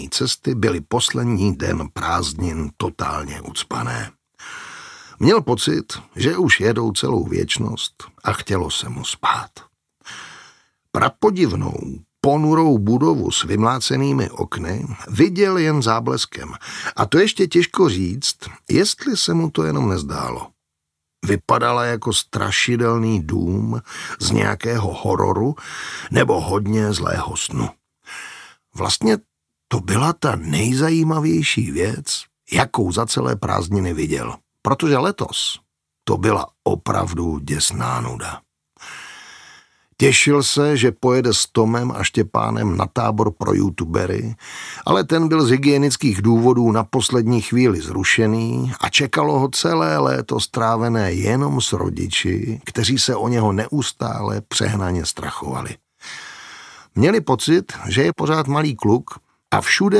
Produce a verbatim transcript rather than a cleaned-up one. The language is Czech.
cesty byly poslední den prázdnin totálně ucpané. Měl pocit, že už jedou celou věčnost a chtělo se mu spát. Prapodivnou, ponurou budovu s vymlácenými okny viděl jen zábleskem. A to ještě těžko říct, jestli se mu to jenom nezdálo. Vypadala jako strašidelný dům z nějakého hororu nebo hodně zlého snu. Vlastně to byla ta nejzajímavější věc, jakou za celé prázdniny viděl. Protože letos to byla opravdu děsná nuda. Těšil se, že pojede s Tomem a Štěpánem na tábor pro youtubery, ale ten byl z hygienických důvodů na poslední chvíli zrušený a čekalo ho celé léto strávené jenom s rodiči, kteří se o něho neustále přehnaně strachovali. Měli pocit, že je pořád malý kluk a všude